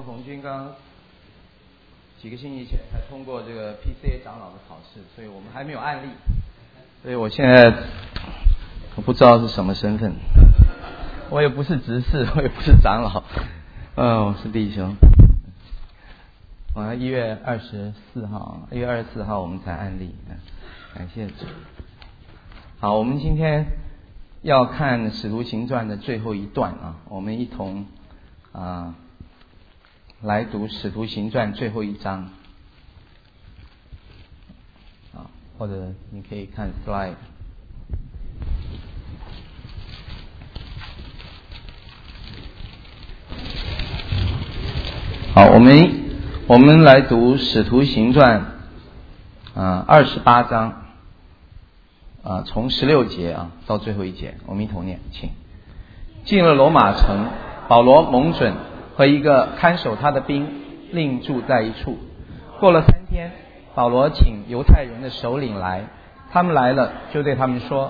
冯军刚几个星期前才通过这个 PCA 长老的考试，所以我们还没有案例，所以我现在不知道是什么身份，我也不是执事，我也不是长老，我是弟兄。1月24号我们才案例，感谢主。好，我们今天要看《使徒行传》的最后一段啊，我们一同来读《使徒行传》最后一章啊，或者你可以看 slide。好，我们来读《使徒行传》28章从16节到最后一节，我们一同念，请。进了罗马城，保罗蒙准和一个看守他的兵另住在一处。过了3天，保罗请犹太人的首领来，他们来了，就对他们说：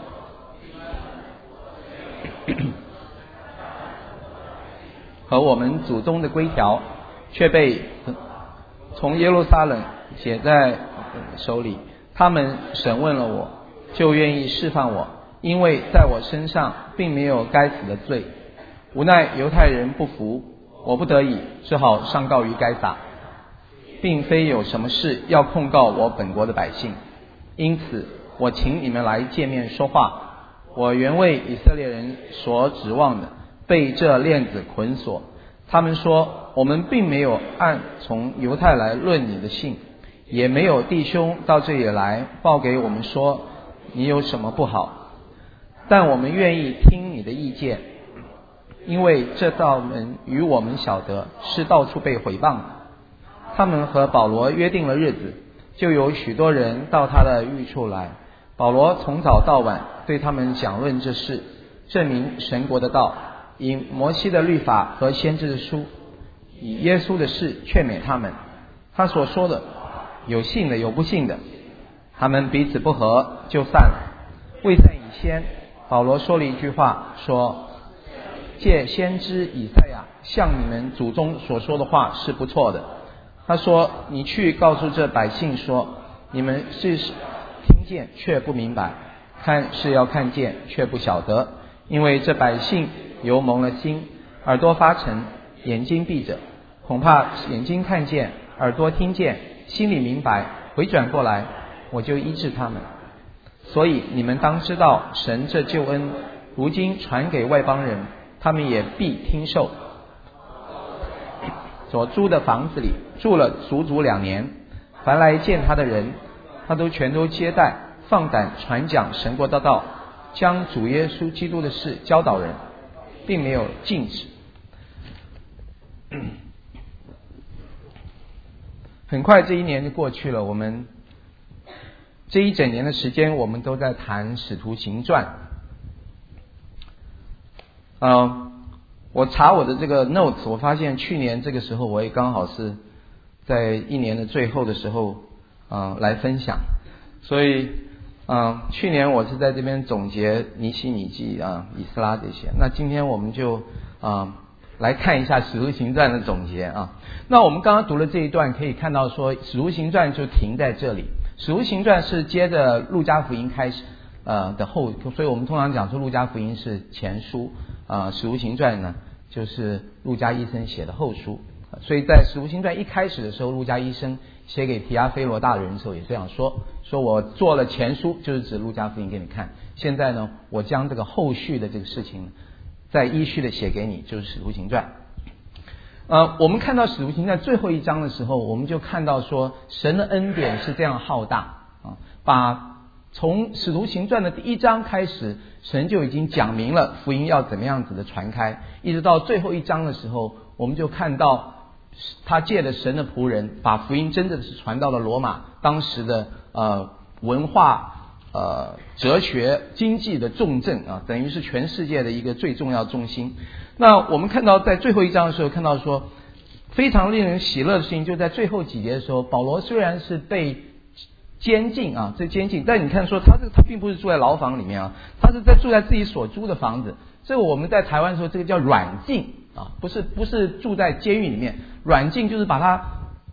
和我们祖宗的规条却被从耶路撒冷写在手里，他们审问了我，就愿意释放我，因为在我身上并没有该死的罪。无奈犹太人不服，我不得已只好上告于该撒，并非有什么事要控告我本国的百姓，因此我请你们来见面说话。我原为以色列人所指望的，被这链子捆锁。他们说，我们并没有按从犹太来论你的信，也没有弟兄到这里来报给我们说你有什么不好，但我们愿意听你的意见，因为这道门与我们晓得是到处被毁谤的。他们和保罗约定了日子，就有许多人到他的寓处来。保罗从早到晚对他们讲论这事，证明神国的道，以摩西的律法和先知的书，以耶稣的事劝勉他们。他所说的有信的有不信的，他们彼此不和，就散了。未散以先，保罗说了一句话，说：借先知以赛亚向你们祖宗所说的话是不错的。他说：你去告诉这百姓说，你们是听见却不明白，看是要看见却不晓得，因为这百姓油蒙了心，耳朵发沉，眼睛闭着，恐怕眼睛看见，耳朵听见，心里明白，回转过来，我就医治他们。所以你们当知道，神这救恩如今传给外邦人，他们也必听受。所租的房子里住了足足2年，凡来见他的人，他都全都接待，放胆传讲神国的道，将主耶稣基督的事教导人，并没有禁止。很快这1年就过去了，我们这1整年的时间我们都在谈使徒行传。我查我的这个 notes， 我发现去年这个时候我也刚好是在1年的最后的时候来分享，所以去年我是在这边总结尼希米记以斯拉这些，那今天我们就来看一下使徒行传的总结那我们刚刚读了这一段，可以看到说使徒行传就停在这里。使徒行传是接着路加福音开始的后，所以我们通常讲说路加福音是前书，使徒行传呢就是路加医生写的后书。所以在使徒行传一开始的时候，路加医生写给提阿非罗大人的时候也这样说我做了前书，就是指路加福音给你看，现在呢我将这个后续的这个事情再依序的写给你，就是使徒行传。我们看到使徒行传最后一章的时候，我们就看到说神的恩典是这样浩大把从使徒行传的第1章开始，神就已经讲明了福音要怎么样子的传开，一直到最后1章的时候，我们就看到他借着神的仆人把福音真正是传到了罗马当时的文化哲学经济的重镇等于是全世界的一个最重要中心。那我们看到在最后1章的时候，看到说非常令人喜乐的事情，就在最后几节的时候，保罗虽然是被监禁这监禁，但你看说他并不是住在牢房里面他是住在自己所租的房子。这个我们在台湾的时候，这个叫软禁啊，不是住在监狱里面，软禁就是把他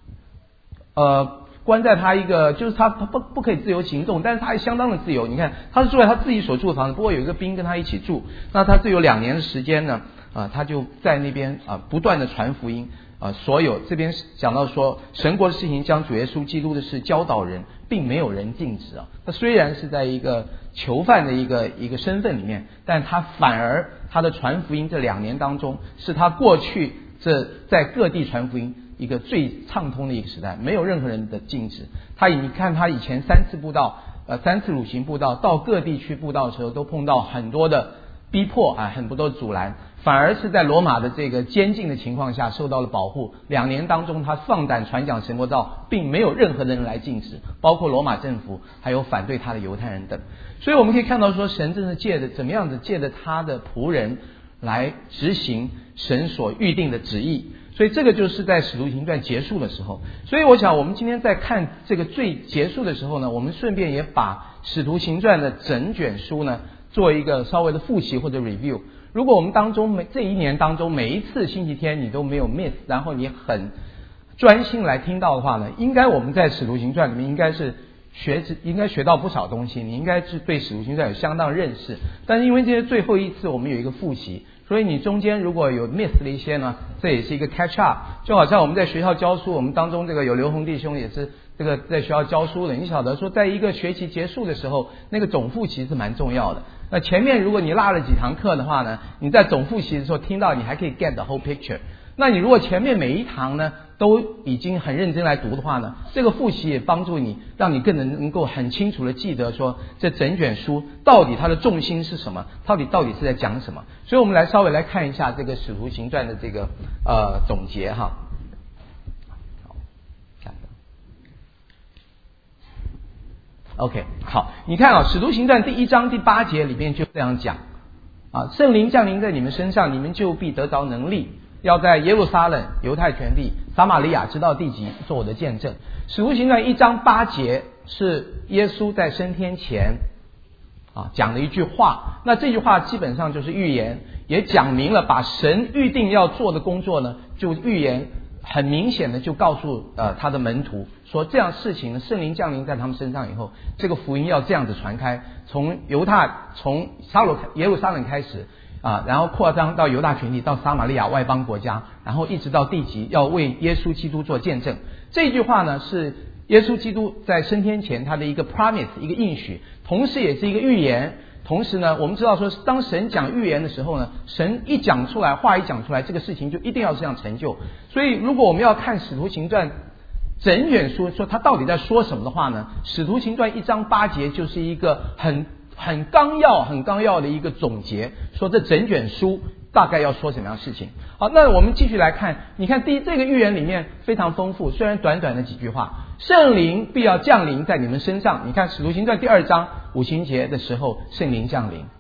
关在他一个，就是他不可以自由行动，但是他还相当的自由。你看他是住在他自己所住的房子，不过有一个兵跟他一起住，那他这有2年的时间呢，他就在那边不断的传福音。所有这边讲到说神国的事情，将主耶稣基督的事教导人，并没有人禁止啊。他虽然是在一个囚犯的一个身份里面，但他反而他的传福音这2年当中，是他过去这在各地传福音一个最畅通的一个时代，没有任何人的禁止。你看他以前3次布道，3次鲁行布道，到各地去布道的时候，都碰到很多的逼迫很多的阻拦。反而是在罗马的这个监禁的情况下受到了保护。2年当中，他放胆传讲神国道，并没有任何的人来禁止，包括罗马政府，还有反对他的犹太人等。所以我们可以看到说，神真是怎么样子借着他的仆人来执行神所预定的旨意。所以这个就是在使徒行传结束的时候。所以我想我们今天在看这个最结束的时候呢，我们顺便也把使徒行传的整卷书呢做一个稍微的复习或者 review。如果我们当中这1年当中每一次星期天你都没有 miss， 然后你很专心来听到的话呢，应该我们在使徒行传里面应该学到不少东西，你应该是对使徒行传有相当认识。但是因为这些最后一次我们有一个复习，所以你中间如果有 miss 的一些呢，这也是一个 catch up。就好像我们在学校教书，我们当中这个有刘洪弟兄也是这个在学校教书的，你晓得说在一个学期结束的时候，那个总复习是蛮重要的。那前面如果你落了几堂课的话呢，你在总复习的时候听到，你还可以 get the whole picture。那你如果前面每一堂呢都已经很认真来读的话呢，这个复习也帮助你，让你更能够很清楚的记得说这整卷书到底它的重心是什么，到底是在讲什么。所以我们稍微来看一下这个使徒行传的这个总结哈。OK， 好，你看使徒行传第1章第8节里面就这样讲圣灵降临在你们身上，你们就必得着能力，要在耶路撒冷、犹太全地、撒玛利亚直到地极做我的见证。使徒行传1章8节是耶稣在升天前讲的一句话，那这句话基本上就是预言，也讲明了把神预定要做的工作呢，就预言很明显的就告诉他的门徒说，这样事情圣灵降临在他们身上以后，这个福音要这样子传开，从耶路撒冷开始然后扩张到犹大全地，到撒玛利亚外邦国家，然后一直到地极，要为耶稣基督做见证。这句话呢是耶稣基督在升天前他的一个 promise， 一个应许，同时也是一个预言。同时呢，我们知道说，当神讲预言的时候呢，神一讲出来，话一讲出来，这个事情就一定要这样成就。所以如果我们要看使徒行传整卷书，说他到底在说什么的话呢，使徒行传1章8节就是一个很纲要的一个总结，说这整卷书大概要说什么样的事情。好，那我们继续来看，你看这个预言里面非常丰富，虽然短短的几句话，圣灵必要降临在你们身上。你看使徒行传第2章五旬节的时候，圣灵降临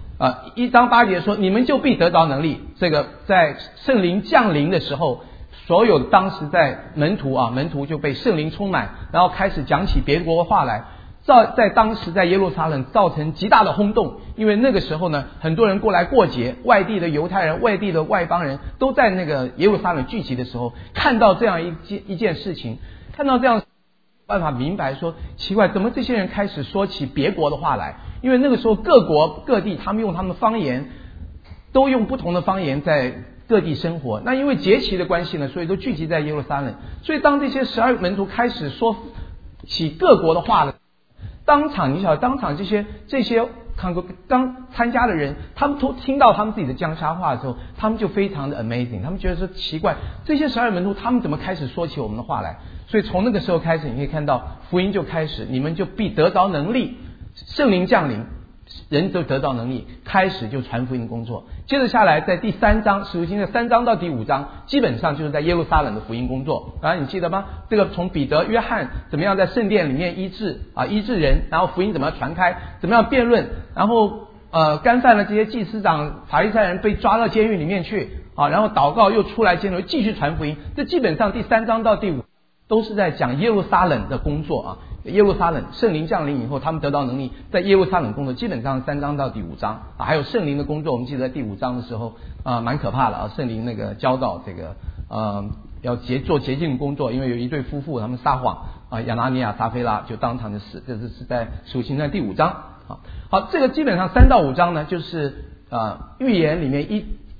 1章8节说，你们就必得着能力。这个在圣灵降临的时候，所有当时在门徒就被圣灵充满，然后开始讲起别国的话来。在当时在耶路撒冷造成极大的轰动，因为那个时候呢，很多人过来过节，外地的犹太人、外地的外邦人都在那个耶路撒冷聚集的时候，看到这样一件事情，看到这样办法明白说，奇怪，怎么这些人开始说起别国的话来？因为那个时候各国各地他们用他们的方言，都用不同的方言在各地生活。那因为节期的关系呢，所以都聚集在耶路撒冷。所以当这些12门徒开始说起各国的话了，当场这些刚参加的人，他们都听到他们自己的江沙话的时候，他们就非常的 amazing， 他们觉得说奇怪，这些12门徒他们怎么开始说起我们的话来？所以从那个时候开始，你可以看到福音就开始，你们就必得着能力，圣灵降临，人就得到能力，开始就传福音工作。接着下来，在第3章，使徒行传3章到第5章，基本上就是在耶路撒冷的福音工作。你记得吗？这个从彼得、约翰怎么样在圣殿里面医治人，然后福音怎么样传开，怎么样辩论，然后干犯了这些祭司长、法利赛人被抓到监狱里面去然后祷告又出来监狱，继续传福音。这基本上第3章到第5 都是在讲耶路撒冷的工作啊。耶路撒冷圣灵降临以后，他们得到能力，在耶路撒冷工作，基本上3章到第5章啊，还有圣灵的工作。我们记得在第5章的时候蛮可怕的啊，圣灵那个教导这个要做洁净工作，因为有一对夫妇他们撒谎啊，亚拿尼亚撒非拉就当场的死，这是在使徒行传第5章啊。好，这个基本上3到5章呢，就是预言里面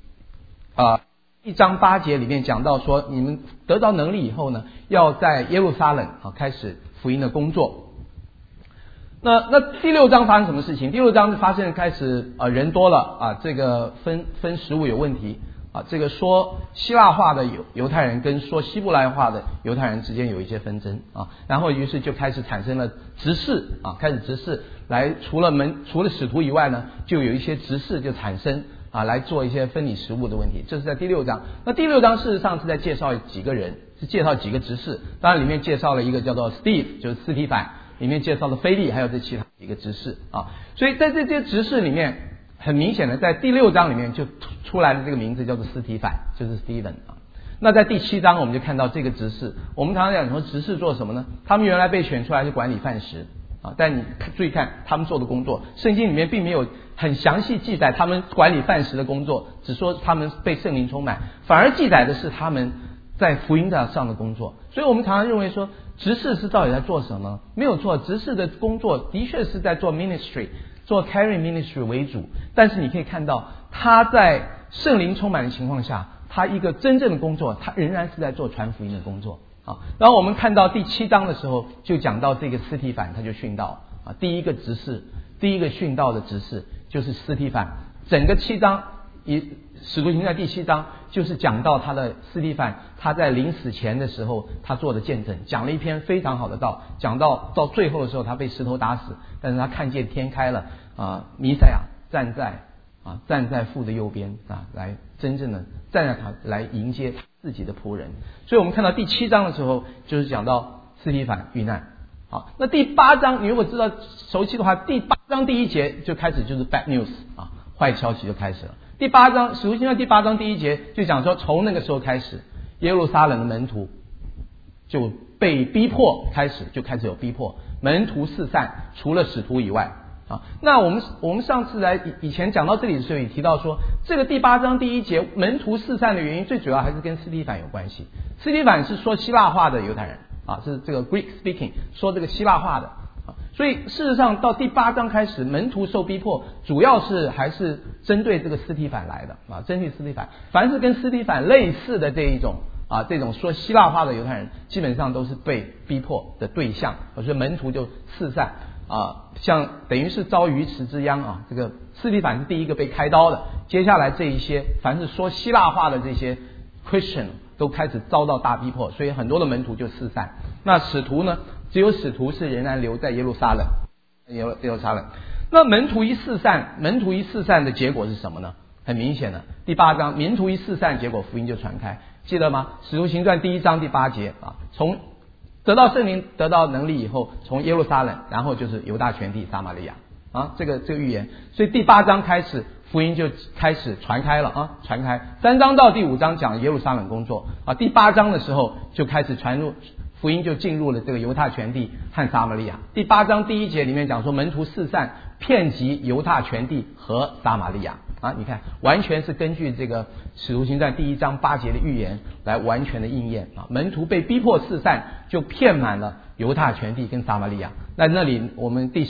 1章8节里面讲到说，你们得到能力以后呢，要在耶路撒冷开始福音的工作。那第6章发生什么事情？第6章发现开始人多了啊，这个分食物有问题啊，这个说希腊话的犹太人跟说希伯来话的犹太人之间有一些纷争啊，然后于是就开始产生了执事啊，开始执事来除了使徒以外呢，就有一些执事就产生啊，来做一些分离食物的问题。这是在第6章。那第6章事实上是在介绍几个人，是介绍几个执事，当然里面介绍了一个叫做 Steve， 就是司提反，里面介绍了腓利，还有这其他几个执事啊。所以在这些执事里面，很明显的在第6章里面就出来的这个名字叫做司提反，就是 Stephen 啊。那在第7章我们就看到这个执事，我们常常讲说执事做什么呢？他们原来被选出来是管理饭食啊，但你注意看他们做的工作，圣经里面并没有很详细记载他们管理饭食的工作，只说他们被圣灵充满，反而记载的是他们在福音上的工作。所以我们常常认为说执事是到底在做什么？没有错，执事的工作的确是在做 ministry， 做 carry ministry 为主，但是你可以看到他在圣灵充满的情况下，他一个真正的工作，他仍然是在做传福音的工作啊。然后我们看到第7章的时候就讲到这个司提反，他就殉道啊，第一个殉道的执事就是司提反。整个7章使徒行传第7章就是讲到他的司提反，他在临死前的时候他做的见证，讲了一篇非常好的道，讲到最后的时候他被石头打死，但是他看见天开了啊，弥赛亚站在父的右边啊，来真正的站在他来迎接他自己的仆人。所以我们看到第7章的时候就是讲到司提反遇难。好，那第8章你如果知道熟悉的话，第8章第1节就开始就是 bad news 啊，坏消息就开始了。第8章使徒行传第8章第1节就讲说，从那个时候开始，耶路撒冷的门徒就被逼迫，开始有逼迫，门徒四散，除了使徒以外啊。那我们上次以前讲到这里的时候也提到说，这个第8章第1节门徒四散的原因最主要还是跟司提反有关系。司提反是说希腊话的犹太人啊，是这个 Greek speaking 说这个希腊话的啊，所以事实上到第8章开始，门徒受逼迫，主要是还是针对这个司提反来的啊，针对司提反，凡是跟司提反类似的这种说希腊话的犹太人，基本上都是被逼迫的对象，所以门徒就四散啊，像等于是遭鱼池之殃啊。这个司提反是第一个被开刀的，接下来这一些凡是说希腊话的这些 Christian 都开始遭到大逼迫，所以很多的门徒就四散。那使徒呢，只有使徒是仍然留在耶路撒冷。那门徒一四散的结果是什么呢？很明显的，第8章门徒一四散，结果福音就传开，记得吗？使徒行传第1章第8节啊，从得到圣灵得到能力以后，从耶路撒冷，然后就是犹大全地撒玛利亚啊，这个预言。所以第8章开始福音就开始传开了啊，传开。3章到第5章讲耶路撒冷工作啊，第8章的时候就开始传入福音，就进入了这个犹大全地和撒玛利亚。第8章第1节里面讲说，门徒四散，遍及犹大全地和撒玛利亚啊，你看完全是根据这个使徒行传第1章8节的预言来完全的应验啊。门徒被逼迫四散，就遍满了犹大全地跟撒玛利亚。那里我们第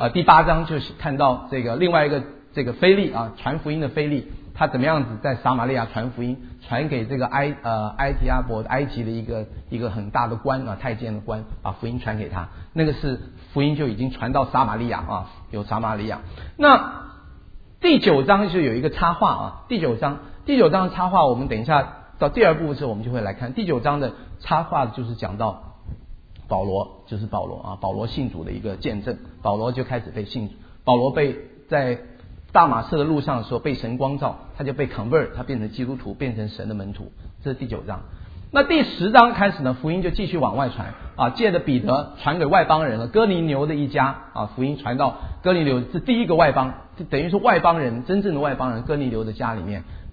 8章就是看到这个另外一个这个腓利啊，传福音的腓利，他怎么样子在撒玛利亚传福音，传给这个埃提阿伯埃及的一个很大的官啊，太监的官，把福音传给他，那个是福音就已经传到撒玛利亚啊，有撒玛利亚。那第9章就有一个插画啊，第九章的插画，我们等一下到第2部的时候我们就会来看。第9章的插画就是讲到保罗啊，保罗信主的一个见证，保罗就开始被信主，保罗被在大马士的路上的时候被神光照，他就被 convert， 他变成基督徒，变成神的门徒，这是第9章。那第10章开始呢，福音就继续往外传啊，借着彼得传给外邦人了，哥尼流的一家啊，福音传到哥尼流是第一个外邦，等于是外邦人，真正的外邦人，哥尼流的家里面。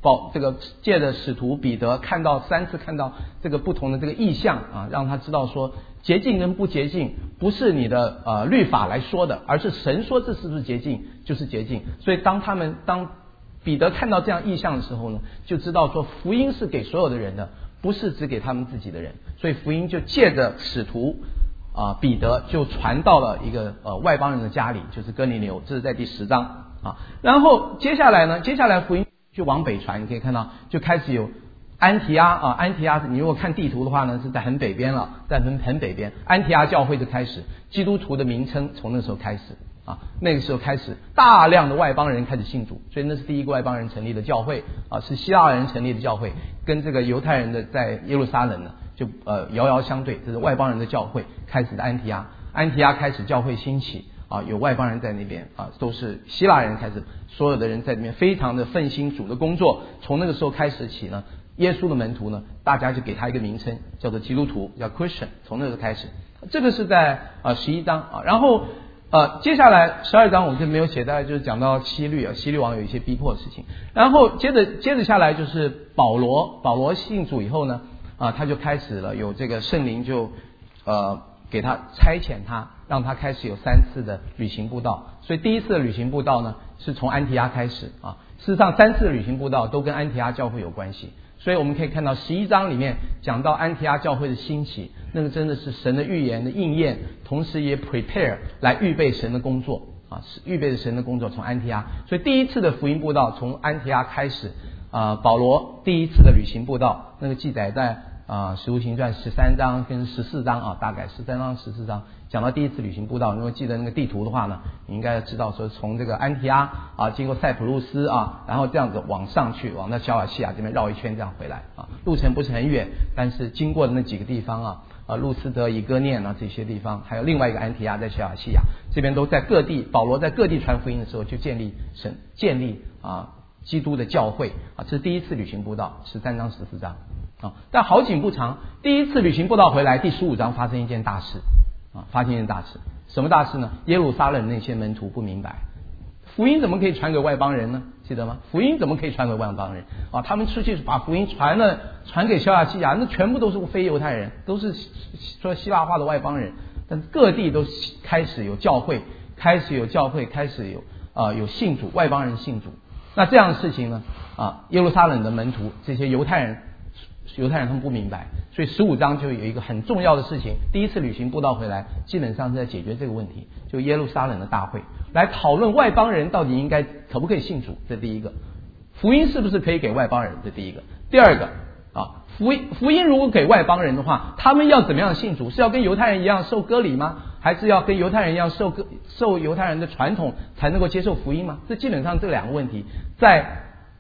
这个借着使徒彼得3次看到这个不同的这个异象啊，让他知道说洁净跟不洁净不是你的律法来说的，而是神说这是不是洁净就是洁净。所以当彼得看到这样异象的时候呢，就知道说福音是给所有的人的，不是只给他们自己的人。所以福音就借着使徒彼得就传到了一个外邦人的家里，就是哥尼流，这是在第10章啊。然后接下来福音就往北传，你可以看到就开始有安提阿你如果看地图的话呢，是在很北边了，在很北边，安提阿教会就开始，基督徒的名称从那时候开始啊，那个时候开始大量的外邦人开始信主，所以那是第一个外邦人成立的教会啊，是希腊人成立的教会，跟这个犹太人的在耶路撒冷呢就遥遥相对，这是外邦人的教会开始的安提阿开始教会兴起啊，有外邦人在那边啊，都是希腊人开始，所有的人在那边非常的奋心主的工作。从那个时候开始起呢，耶稣的门徒呢，大家就给他一个名称叫做基督徒，叫 Christian。从那个开始，这个是在11章啊，然后接下来12章我们就没有写，大概就是讲到希律王有一些逼迫的事情。然后接着下来就是保罗信主以后呢他就开始了有这个圣灵就给他差遣他，让他开始有3次的旅行布道。所以第一次的旅行布道呢是从安提阿开始啊，事实上3次的旅行布道都跟安提阿教会有关系。所以我们可以看到11章里面讲到安提阿教会的兴起，那个真的是神的预言的应验，同时也 prepare 来预备神的工作啊，是预备神的工作从安提阿。所以第一次的福音布道从安提阿开始保罗第一次的旅行布道，那个记载在使徒行传13章跟14章啊，大概13章14章讲到第一次旅行布道。如果记得那个地图的话呢，你应该知道说从这个安提阿经过塞浦路斯然后这样子往上去，往到小亚细亚这边绕一圈这样回来路程不是很远，但是经过的那几个地方路斯德、以哥念这些地方，还有另外一个安提阿在小亚细亚这边，都在各地，保罗在各地传福音的时候就建立基督的教会这是第一次旅行布道13章14章但好景不长，第一次旅行布道回来，第15章发生一件大事什么大事呢？耶路撒冷那些门徒不明白福音怎么可以传给外邦人呢？记得吗？福音怎么可以传给外邦人他们出去把福音传给小亚细亚，那全部都是非犹太人，都是说希腊话的外邦人，但各地都开始有教会，开始有信主，外邦人信主。那这样的事情呢耶路撒冷的门徒这些犹太人他们不明白，所以15章就有一个很重要的事情，第一次旅行布道回来基本上是在解决这个问题，就耶路撒冷的大会来讨论外邦人到底可不可以信主，这第一个，福音是不是可以给外邦人，这第一个。第二个福音如果给外邦人的话，他们要怎么样信主？是要跟犹太人一样受割礼吗？还是要跟犹太人一样受犹太人的传统才能够接受福音吗？这基本上这2个问题在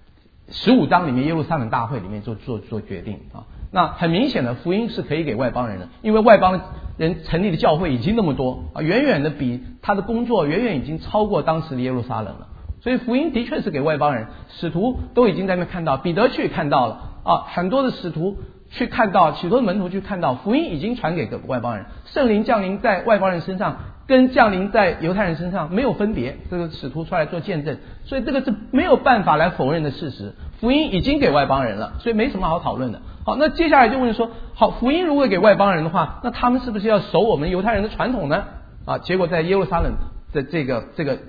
15章里面耶路撒冷大会里面做决定那很明显的福音是可以给外邦人的，因为外邦人成立的教会已经那么多远远的比他的工作远远已经超过当时的耶路撒冷了，所以福音的确是给外邦人，使徒都已经在那边看到，彼得去看到了很多的使徒去看到，许多的门徒去看到福音已经传给外邦人，圣灵降临在外邦人身上跟降临在犹太人身上没有分别，这个使徒出来做见证，所以这个是没有办法来否认的事实，福音已经给外邦人了，所以没什么好讨论的。好，那接下来就问说，好，福音如果给外邦人的话，那他们是不是要守我们犹太人的传统呢？结果在耶路撒冷的这个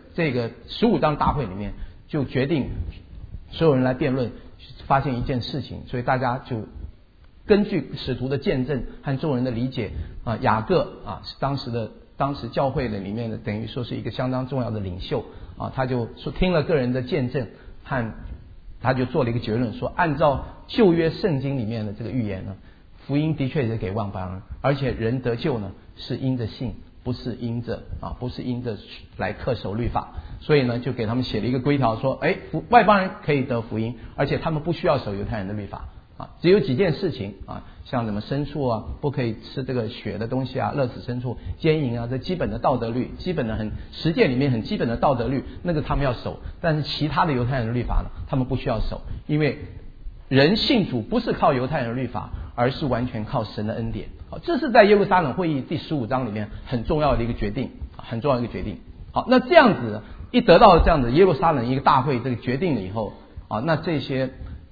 15章大会里面就决定所有人来辩论，发现一件事情，所以大家就根据使徒的见证和众人的理解雅各是当时教会的里面的等于说是一个相当重要的领袖他就说听了个人的见证和他就做了一个结论，说按照旧约圣经里面的这个预言呢，福音的确是给外邦人，而且人得救呢是因着信，不是因着来恪守律法，所以呢就给他们写了一个规条，说外邦人可以得福音，而且他们不需要守犹太人的律法只有几件事情像什么牲畜不可以吃这个血的东西勒死牲畜、奸淫这基本的道德律，基本的实践里面很基本的道德律，那个他们要守，但是其他的犹太人的律法呢，他们不需要守，因为人信主不是靠犹太人的律法，而是完全靠神的恩典。这是在耶路撒冷会议第15章里面很重要的一个决定，好，那这样子一得到这样子耶路撒冷一个大会这个决定了以后那这些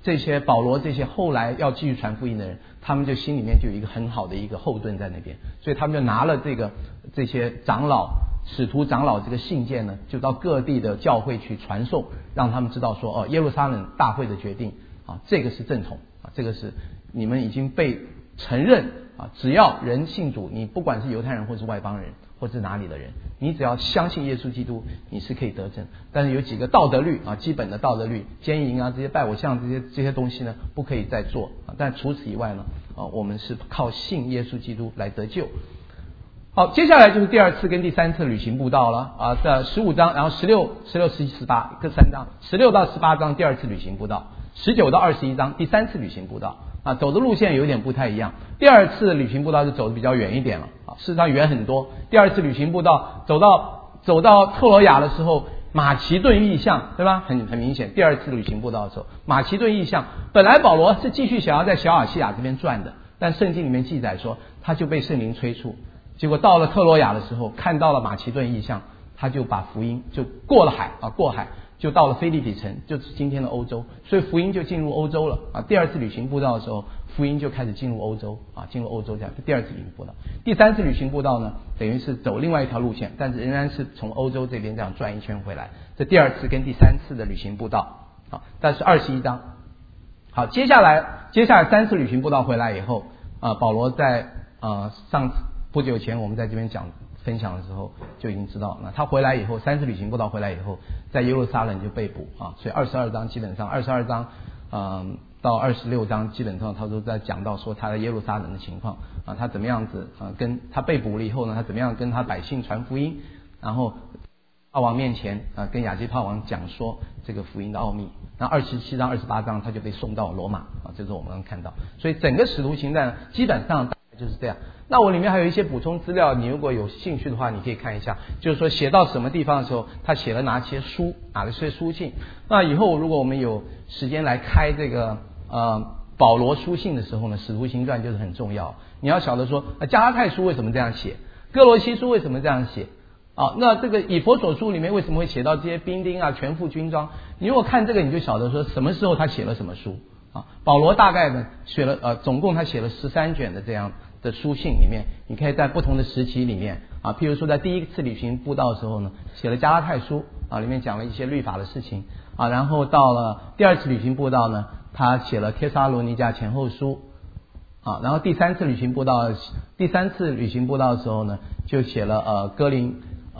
这些保罗这些后来要继续传福音的人，他们就心里面就有一个很好的一个后盾在那边，所以他们就拿了这些长老使徒长老这个信件呢，就到各地的教会去传送，让他们知道说耶路撒冷大会的决定这个是正统这个是你们已经被承认只要人信主，你不管是犹太人或是外邦人或是哪里的人，你只要相信耶稣基督，你是可以得证。但是有几个道德律基本的道德律，奸淫这些拜偶像这些东西呢，不可以再做但除此以外呢我们是靠信耶稣基督来得救。好，接下来就是第二次跟第三次旅行布道了在15章，然后16、17、18各3章，16到18章第二次旅行布道，19到21章第三次旅行布道走的路线有点不太一样。第二次旅行布道是走的比较远一点了事实上远很多。第二次旅行布道走到特罗亚的时候，马其顿异象，对吧？很明显，第二次旅行布道的时候，马其顿异象，本来保罗是继续想要在小亚细亚这边转的，但圣经里面记载说他就被圣灵催促，结果到了特罗亚的时候，看到了马其顿异象，他就把福音就过了海过海就到了腓立比城，就是今天的欧洲，所以福音就进入欧洲了第二次旅行布道的时候，福音就开始进入欧洲进入欧洲，这样第二次旅行布道。第三次旅行布道呢，等于是走另外一条路线，但是仍然是从欧洲这边这样转一圈回来。这第二次跟第三次的旅行布道但是21章。好，接下来三次旅行布道回来以后保罗在上次不久前我们在这边分享的时候就已经知道，那他回来以后，三次旅行布道回来以后，在耶路撒冷就被捕所以22章基本上22章到26章基本上他都在讲到说他在耶路撒冷的情况他怎么样子跟他被捕了以后呢，他怎么样跟他百姓传福音，然后炮王面前跟亚基帕王讲说这个福音的奥秘。那27章28章他就被送到罗马这是我们能看到。所以整个使徒行传基本上就是这样。那我里面还有一些补充资料，你如果有兴趣的话，你可以看一下，就是说写到什么地方的时候，他写了哪些书，哪些书信。那以后如果我们有时间来开这个保罗书信的时候呢，使徒行传就是很重要。你要晓得说加拉太书为什么这样写，哥罗西书为什么这样写那这个以弗所书里面为什么会写到这些兵丁全副军装，你如果看这个你就晓得说什么时候他写了什么书保罗大概呢写了总共他写了13卷的这样的书信里面，你可以在不同的时期里面譬如说在第一次旅行布道的时候呢，写了加拉太书里面讲了一些律法的事情然后到了第二次旅行布道呢，他写了帖撒罗尼迦前后书然后第三次旅行布道的时候呢，就写了哥林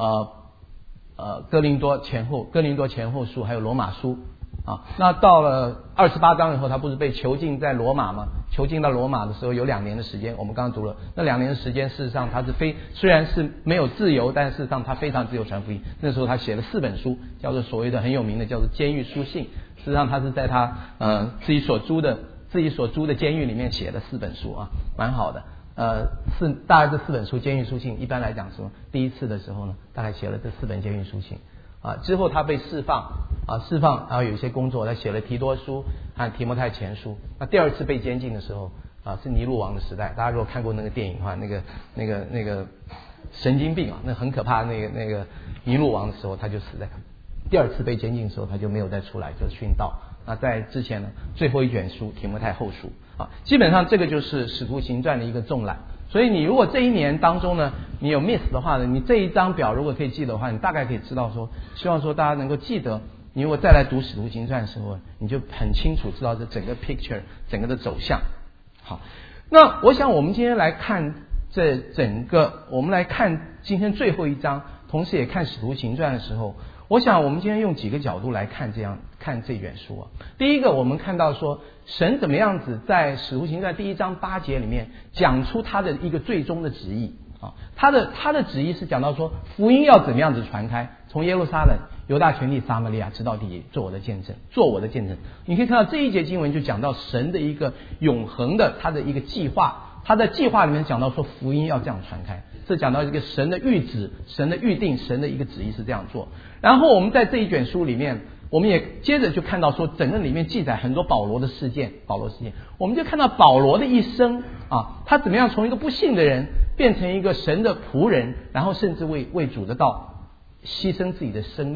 多前后书，还有罗马书那到了28章以后，他不是被囚禁在罗马吗？囚禁到罗马的时候有2年的时间，我们刚刚读了那2年的时间，事实上他是虽然是没有自由，但事实上他非常自由传福音。那时候他写了4本书，叫做所谓的很有名的叫做监狱书信。事实上他是在他自己所租的监狱里面写了4本书蛮好的。大概这4本书监狱书信，一般来讲说第一次的时候呢，大概写了这4本监狱书信之后他被释放，然后有一些工作，他写了提多书和提摩太前书。那第二次被监禁的时候是尼禄王的时代，大家如果看过那个电影的话，那个神经病那很可怕，那个尼禄王的时候他就死在第二次被监禁的时候，他就没有再出来就殉道。那在之前呢，最后一卷书提摩太后书基本上这个就是使徒行传的一个纵览。所以你如果这一年当中呢，你有 miss 的话呢，你这一张表如果可以记得的话，你大概可以知道说，希望说大家能够记得，你如果再来读使徒行传的时候，你就很清楚知道这整个 picture 整个的走向。好，那我想我们今天来看我们来看今天最后一章，同时也看使徒行传的时候，我想我们今天用几个角度来看这卷书第一个，我们看到说神怎么样子在使徒行传第1章8节里面讲出他的一个最终的旨意他的旨意是讲到说福音要怎么样子传开，从耶路撒冷、犹大全地、撒玛利亚直到地极，做我的见证。你可以看到这一节经文就讲到神的一个永恒的他的一个计划，他在计划里面讲到说福音要这样传开，这讲到一个神的预旨、神的预定、神的一个旨意是这样做。然后我们在这一卷书里面，我们也接着就看到说整个里面记载很多保罗的事件，我们就看到保罗的一生他怎么样从一个不信的人变成一个神的仆人，然后甚至为主的道牺牲自己的生命，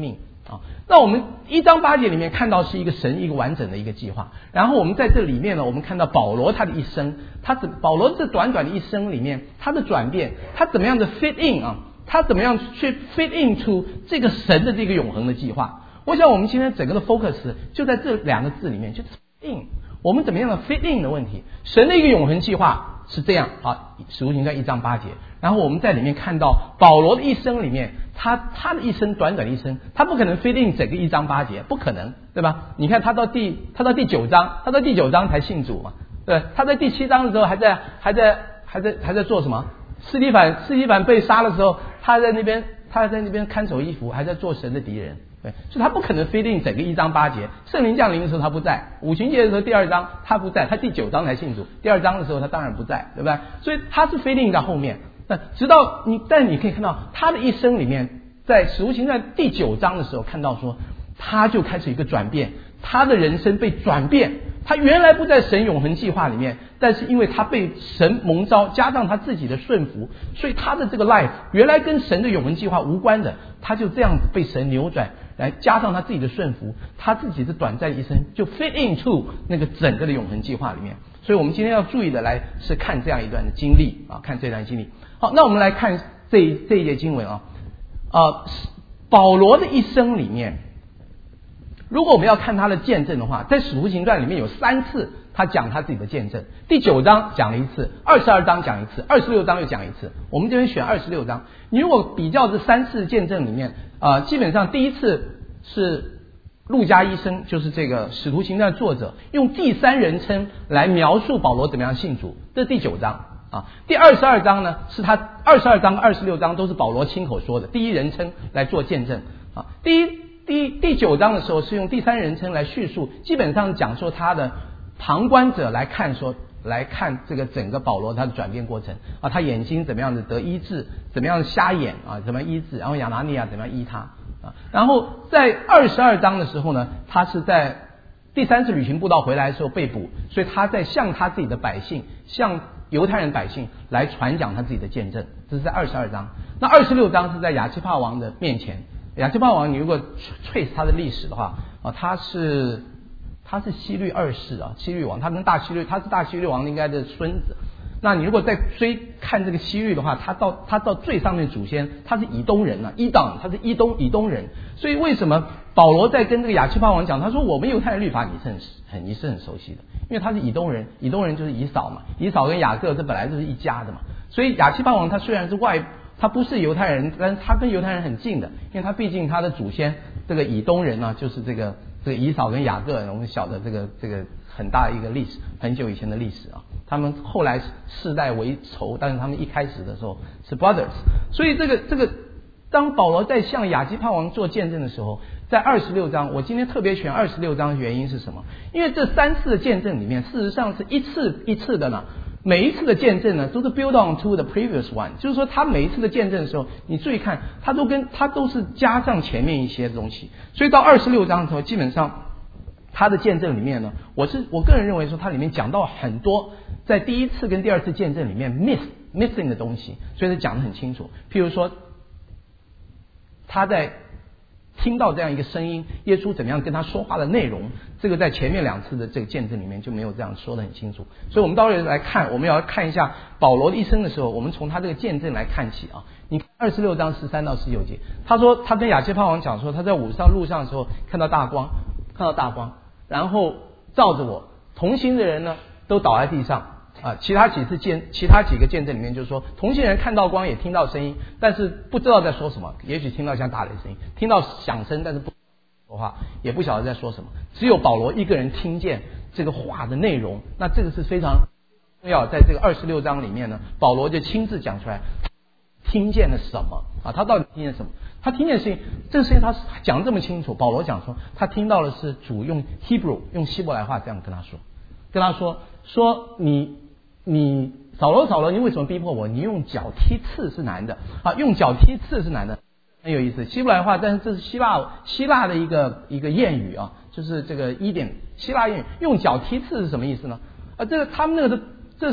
啊。那我们1章8节里面看到是一个神一个完整的一个计划，然后我们在这里面呢，我们看到保罗他的一生，保罗这短短的一生里面，他的转变，他怎么样的 fit in 啊？他怎么样去 fit into 这个神的这个永恒的计划？我想我们今天整个的 focus 就在这2个字里面，就是 fit in。我们怎么样的 fit in 的问题？神的一个永恒计划是这样啊，使徒行传1章8节。然后我们在里面看到保罗的一生里面，他的一生短短的一生，他不可能 fit in 整个1章8节，不可能，对吧？你看他到第9章才信主嘛，对，他在第7章的时候还在做什么？司提反被杀的时候，他在那边看守衣服，还在做神的敌人。对，所以他不可能fit in整个1章8节。圣灵降临的时候他不在，五旬节的时候第2章他不在，他第9章才信主，第2章的时候他当然不在，对不对？所以他是fit in在后面。但你可以看到他的一生里面，在使徒行传第9章的时候看到说，他就开始一个转变，他的人生被转变。他原来不在神永恒计划里面，但是因为他被神蒙召，加上他自己的顺服，所以他的这个 life 原来跟神的永恒计划无关的，他就这样子被神扭转，来加上他自己的顺服，他自己的短暂一生就 fit into 那个整个的永恒计划里面。所以我们今天要注意的来是看这样一段的经历啊，看这段经历。好，那我们来看这一节经文啊，保罗的一生里面。如果我们要看他的见证的话，在使徒行传里面有3次他讲他自己的见证。第9章讲了一次，22章讲一次，26章又讲一次。我们这边选26章。你如果比较这3次见证里面，基本上第一次是路加医生，就是这个使徒行传作者用第3人称来描述保罗怎么样信主，这是第9章啊。第22章呢，是他22章和26章都是保罗亲口说的，第1人称来做见证啊。第9章的时候是用第3人称来叙述，基本上讲说他的旁观者来看这个整个保罗他的转变过程啊，他眼睛怎么样的得医治，怎么样瞎眼啊，怎么样医治，然后亚拿尼亚怎么样医他啊。然后在22章的时候呢，他是在第3次旅行布道回来的时候被捕，所以他在向他自己的百姓，向犹太人百姓来传讲他自己的见证，这是在22章。那26章是在亚基帕王的面前。亚基帕王，你如果 trace 他的历史的话啊，他是希律2世啊，希律王，他是大希律王应该的孙子。那你如果再看这个希律的话，他到最上面祖先，他是以东人啊，他是以东人。所以为什么保罗在跟这个亚基帕王讲，他说我们犹太人律法你是很熟悉的，因为他是以东人，以东人就是以扫嘛，以扫跟雅各这本来就是一家的嘛。所以亚基帕王他虽然是他不是犹太人，但是他跟犹太人很近的，因为他毕竟他的祖先这个以东人呢，就是这个以扫跟雅各，我们晓得这个很大一个历史，很久以前的历史啊。他们后来世代为仇，但是他们一开始的时候是 brothers。所以这个当保罗在向亚基帕王做见证的时候，在26章，我今天特别选26章的原因是什么？因为这3次的见证里面，事实上是一次的呢。每一次的见证呢，都是 build on to the previous one， 就是说他每一次的见证的时候，你注意看，他都是加上前面一些东西，所以到26章的时候，基本上他的见证里面呢，我个人认为说，它里面讲到很多在第1次跟第2次见证里面 missing 的东西，所以他讲得很清楚。譬如说，他在听到这样一个声音，耶稣怎么样跟他说话的内容，这个在前面2次的这个见证里面就没有这样说得很清楚。所以我们到时候来看，我们要看一下保罗的一生的时候，我们从他这个见证来看起啊。你看26章13到19节，他说他跟亚基帕王讲说，他在路上的时候看到大光，然后照着我，同行的人呢都倒在地上。其他几个见证里面就是说，同行人看到光也听到声音，但是不知道在说什么，也许听到像打雷声音，听到响声，但是不说话，也不晓得在说什么。只有保罗一个人听见这个话的内容，那这个是非常重要。在这个26章里面呢，保罗就亲自讲出来，听见了什么啊？他到底听见什么？他听见声音，这个声音他讲这么清楚。保罗讲说，他听到的是主用 Hebrew 用希伯来话这样跟他说你扫罗，你为什么逼迫我？你用脚踢刺是难的啊，用脚踢刺是难的，很有意思。希伯来话，但是这是希腊的一个谚语啊，就是这个希腊谚语，用脚踢刺是什么意思呢？这个他们那个这是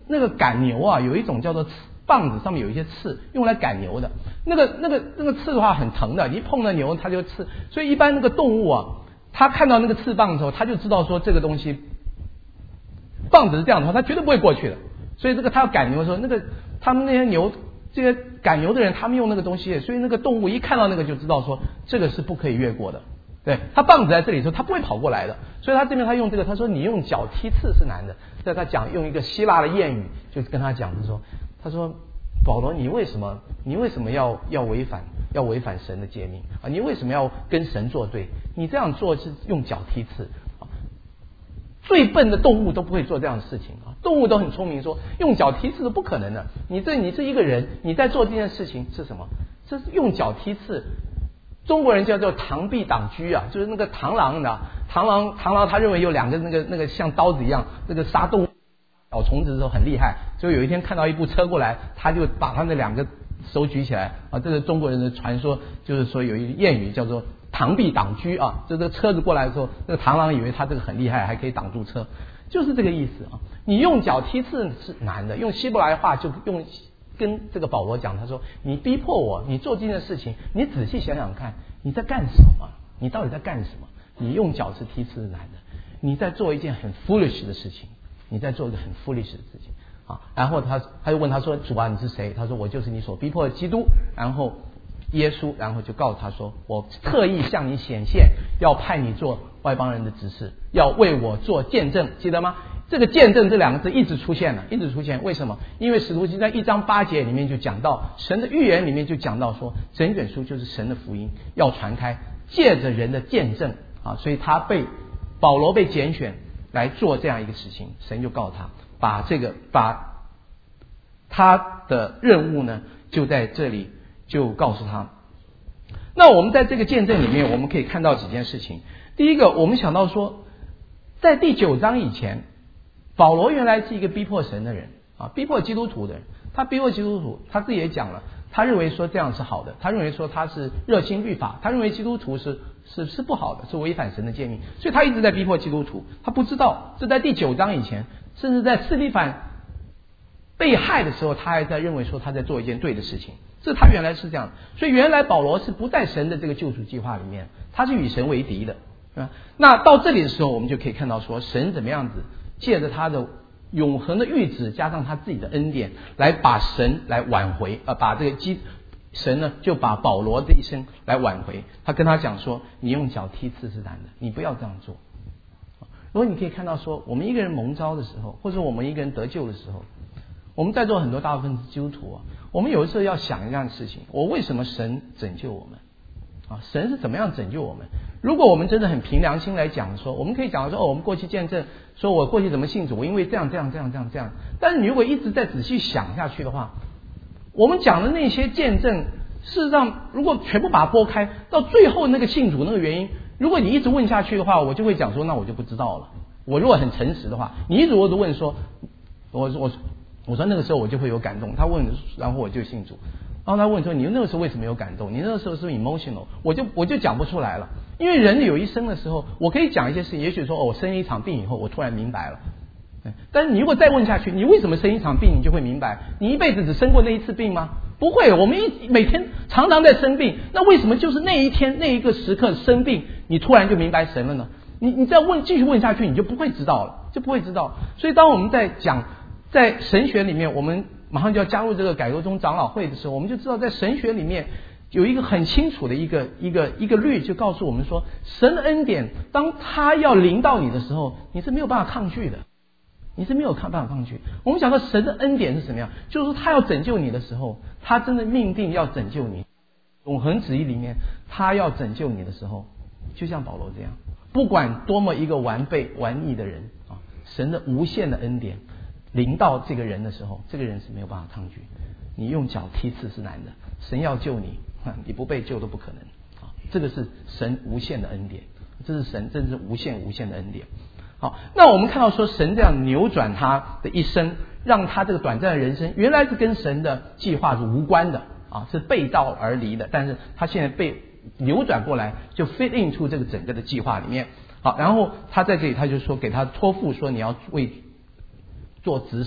那个赶牛啊，有一种叫做棒子，上面有一些刺，用来赶牛的。那个刺的话很疼的，一碰到牛它就刺。所以一般那个动物啊，它看到那个刺棒的时候，它就知道说这个东西棒子是这样的话，它绝对不会过去的。所以这个他要赶牛的时候，他们那些牛，这些赶牛的人，他们用那个东西，所以那个动物一看到那个就知道说这个是不可以越过的。对，他棒子在这里的时候，他不会跑过来的。所以他这边他用这个，他说你用脚踢刺是难的。在他讲用一个希腊的谚语，就跟他讲是说，他说保罗，你为什么要违反神的诫命啊？你为什么要跟神作对？你这样做是用脚踢刺。最笨的动物都不会做这样的事情啊！动物都很聪明，说用脚踢刺是不可能的。你这一个人，你在做这件事情是什么？这是用脚踢刺。中国人叫做螳臂挡车啊，就是那个螳螂的螳螂，他认为有两个那个像刀子一样，那个杀动物小虫子的时候很厉害，所以有一天看到一部车过来，他就把他那两个手举起来啊。这个中国人的传说就是说有一个谚语叫做螳臂挡车啊，这个车子过来的时候，那个螳螂以为他这个很厉害，还可以挡住车，就是这个意思啊。你用脚踢刺是难的，用希伯来话就跟这个保罗讲，他说你逼迫我，你做这件事情，你仔细想想看，你在干什么？你到底在干什么？你用脚是踢刺是难的，你在做一件很 foolish 的事情，你在做一个很 foolish 的事情啊。然后他就问他说，主啊，你是谁？他说我就是你所逼迫的基督。然后耶稣然后就告诉他说，我特意向你显现，要派你做外邦人的执事，要为我做见证，记得吗？这个见证这两个字一直出现，为什么？因为使徒行传1章8节里面就讲到，神的预言里面就讲到说，整卷书就是神的福音要传开，借着人的见证啊，所以保罗被拣选来做这样一个事情，神就告诉他把他的任务呢就在这里就告诉他。那我们在这个见证里面我们可以看到几件事情。第一个，我们想到说在第9章以前，保罗原来是一个逼迫神的人啊，逼迫基督徒的人。他逼迫基督徒，他自己也讲了，他认为说这样是好的，他认为说他是热心律法，他认为基督徒是不好的，是违反神的诫命，所以他一直在逼迫基督徒。他不知道是在第9章以前，甚至在司提反被害的时候，他还在认为说他在做一件对的事情，这他原来是这样。所以原来保罗是不在神的这个救赎计划里面，他是与神为敌的。那到这里的时候，我们就可以看到说神怎么样子借着他的永恒的谕旨加上他自己的恩典来把神来挽回，把这个神呢就把保罗的一生来挽回。他跟他讲说，你用脚踢刺是难的，你不要这样做。如果你可以看到说，我们一个人蒙召的时候，或者我们一个人得救的时候，我们在座很多大部分是基督徒啊，我们有的时候要想一样的事情，我为什么神拯救我们啊？神是怎么样拯救我们？如果我们真的很凭良心来讲说，我们可以讲说，我们过去见证，说我过去怎么信主，因为这样。但是你如果一直在仔细想下去的话，我们讲的那些见证，事实上如果全部把它拨开，到最后那个信主那个原因，如果你一直问下去的话，我就会讲说，那我就不知道了。我如果很诚实的话，你一直问说，我说那个时候我就会有感动。他问，然后我就信主。然后他问说，你那个时候为什么有感动？你那个时候是不是 emotional？ 我就讲不出来了。因为人有一生的时候，我可以讲一些事情，也许说我生了一场病以后，我突然明白了。但是你如果再问下去，你为什么生一场病你就会明白？你一辈子只生过那一次病吗？不会，我们每天常常在生病，那为什么就是那一天那一个时刻生病，你突然就明白神了呢？你再继续问下去，你就不会知道了，就不会知道。所以当我们在讲在神学里面，我们马上就要加入这个改革宗长老会的时候，我们就知道在神学里面有一个很清楚的一个律，就告诉我们说，神的恩典当他要临到你的时候，你是没有办法抗拒的，你是没有办法抗拒。我们讲到神的恩典是什么样，就是说他要拯救你的时候，他真的命定要拯救你，永恒旨意里面他要拯救你的时候，就像保罗这样，不管多么一个顽悖顽逆的人啊，神的无限的恩典临到这个人的时候，这个人是没有办法抗拒。你用脚踢刺是难的，神要救你，你不被救都不可能啊！这个是神无限的恩典，这是神真是无限的恩典。好，那我们看到说神这样扭转他的一生，让他这个短暂的人生原来是跟神的计划是无关的啊，是背道而离的，但是他现在被扭转过来，就 fit into 这个整个的计划里面。好，然后他在这里他就说给他托付说，你要为做执事，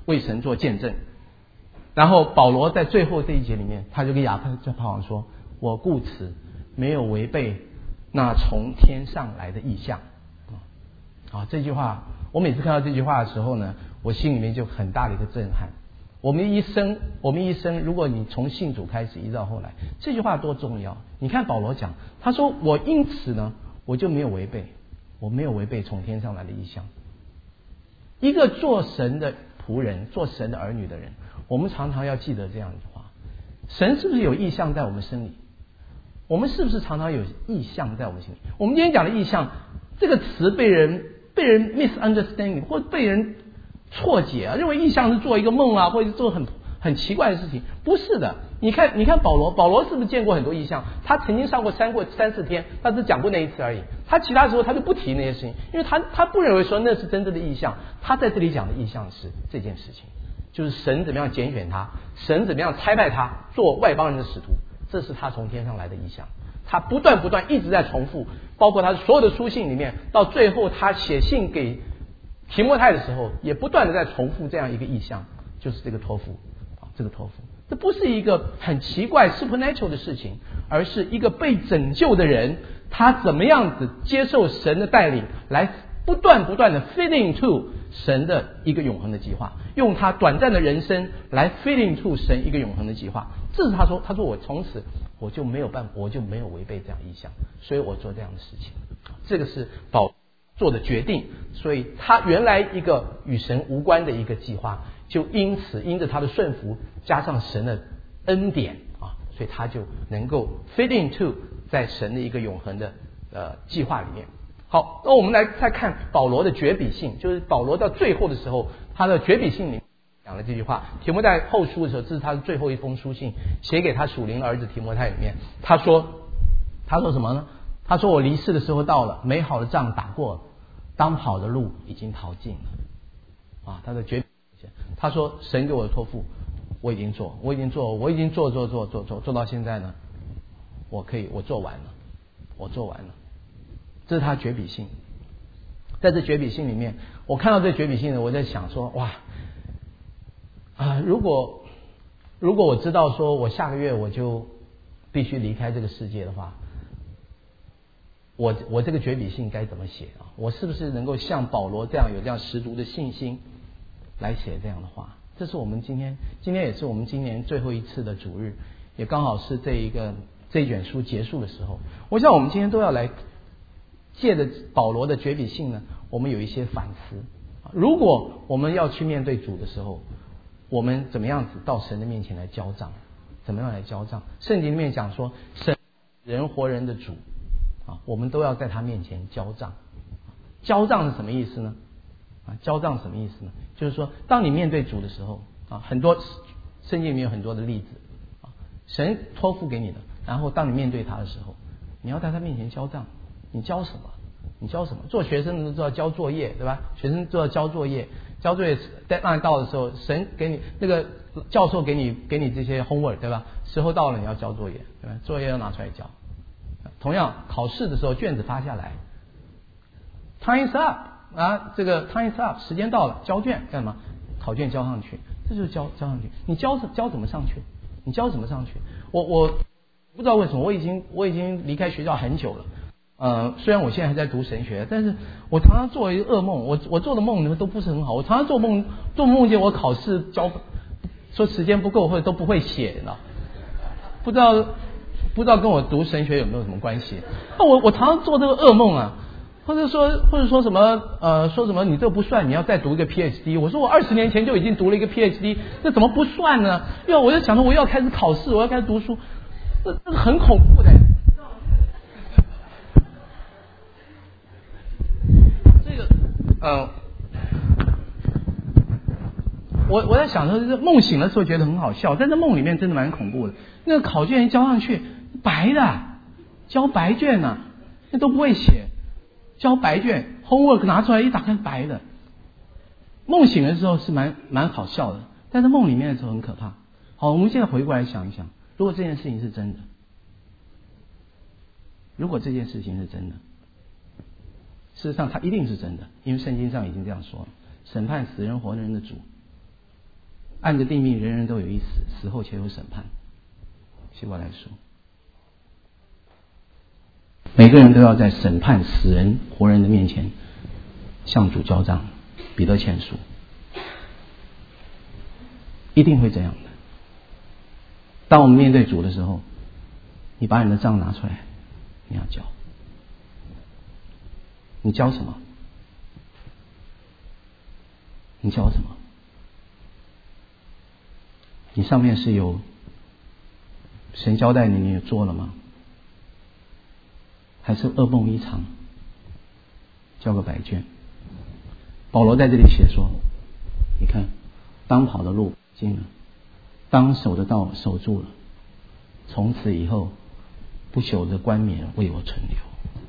为神做见证。然后保罗在最后这一节里面，他就跟亚帕王说：“我故此没有违背那从天上来的异象。”这句话，我每次看到这句话的时候呢，我心里面就很大的一个震撼。我们一生，如果你从信主开始一直到后来，这句话多重要！你看保罗讲，他说：“我因此呢，我就没有违背，我没有违背从天上来的异象。”一个做神的仆人，做神的儿女的人，我们常常要记得这样一句话：神是不是有异象在我们心里？我们是不是常常有异象在我们心里？我们今天讲的异象这个词被人 misunderstanding 或被人错解认为异象是做一个梦啊，或者做很奇怪的事情。不是的，你看保罗是不是见过很多异象？他曾经上过3-4天，他只讲过那一次而已。他其他时候他就不提那些事情，因为他不认为说那是真正的异象。他在这里讲的异象是这件事情，就是神怎么样拣选他，神怎么样差派他做外邦人的使徒，这是他从天上来的异象。他不断一直在重复，包括他所有的书信里面，到最后他写信给提摩太的时候，也不断的在重复这样一个意象，就是这个托付。这不是一个很奇怪 supernatural 的事情，而是一个被拯救的人，他怎么样子接受神的带领，来不断的 fit into 神的一个永恒的计划，用他短暂的人生来 fit into 神一个永恒的计划。这是他说我从此我就没有违背这样意向，所以我做这样的事情。这个是保罗做的决定，所以他原来一个与神无关的一个计划，就因着他的顺服，加上神的恩典所以他就能够 fit into 在神的一个永恒的计划里面。好，那我们来再看保罗的绝笔信，就是保罗到最后的时候，他的绝笔信里面讲了这句话。提摩太后书的时候，这是他的最后一封书信，写给他属灵的儿子提摩太里面，他说什么呢？他说：“我离世的时候到了，美好的仗打过了，当跑的路已经逃尽了。”他的绝笔，他说：“神给我的托付，我已经做到现在呢，我做完了。”这是他绝笔信。在这绝笔信里面，我看到这绝笔信呢，我在想说，如果我知道说我下个月我就必须离开这个世界的话，我这个绝笔信该怎么写啊？我是不是能够像保罗这样有这样十足的信心来写这样的话？这是我们今天也是我们今年最后一次的主日，也刚好是这一卷书结束的时候。我想我们今天都要来借着保罗的绝笔信呢，我们有一些反思。如果我们要去面对主的时候，我们怎么样子到神的面前来交账？怎么样来交账？圣经里面讲说，神人活人的主我们都要在他面前交账。交账是什么意思呢？交账什么意思呢？就是说，当你面对主的时候很多圣经里面有很多的例子神托付给你的，然后当你面对他的时候，你要在他面前交账。你交什么？做学生的都知道交作业，对吧？学生都要交作业deadline 到的时候，神给你那个教授给你这些 homework， 对吧？时候到了你要交作业，对吧？作业要拿出来交。同样考试的时候卷子发下来 ，time's up 这个 time's up 时间到了，交卷干嘛？考卷交上去，这就是交上去。你交怎么上去？我不知道为什么，我已经离开学校很久了。虽然我现在还在读神学，但是我常常做一个噩梦，我做的梦都不是很好。我常常做梦见我考试说时间不够或者都不会写呢，不知道跟我读神学有没有什么关系？我常常做这个噩梦或者说什么你这不算，你要再读一个 PhD。我说我20年前就已经读了一个 PhD， 这怎么不算呢？我就想说我要开始考试，我要开始读书，这个很恐怖的。我在想说，这梦醒的时候觉得很好笑，但是梦里面真的蛮恐怖的。那个考卷一交上去，白的，交白卷那都不会写，交白卷 homework 拿出来一打开白的。梦醒的时候是蛮好笑的，但是梦里面的时候很可怕。好，我们现在回过来想一想，如果这件事情是真的，事实上它一定是真的，因为圣经上已经这样说了，审判死人活人的主按着定命，人人都有一死，死后且有审判。希伯来书，每个人都要在审判死人活人的面前向主交账。彼得前书一定会这样的。当我们面对主的时候，你把你的账拿出来，你要交。你交什么？你交什么？你上面是有神交代你有做了吗？还是噩梦一场，交个白卷？保罗在这里写说，你看，当跑的路经了，当守的道守住了，从此以后不朽的冠冕为我存留。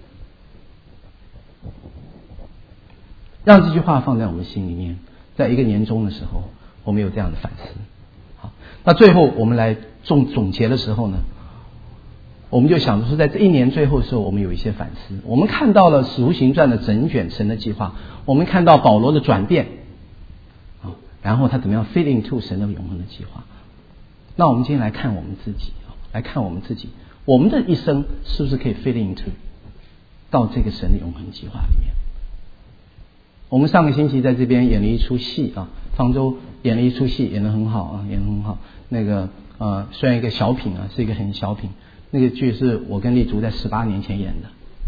让这句话放在我们心里面，在一个年终的时候，我们有这样的反思。好，那最后我们来总结的时候呢，我们就想着说，在这一年最后的时候，我们有一些反思。我们看到了《使徒行传》的整卷神的计划，我们看到保罗的转变，然后他怎么样 fit into 神的永恒的计划。那我们今天来看我们自己，我们的一生是不是可以 fit into 到这个神的永恒计划里面？我们上个星期在这边演了一出戏啊，方舟演了一出戏，演得很好啊，演得很好。那个虽然一个小品啊，是一个很小品。那个剧是我跟立竹在18年前演的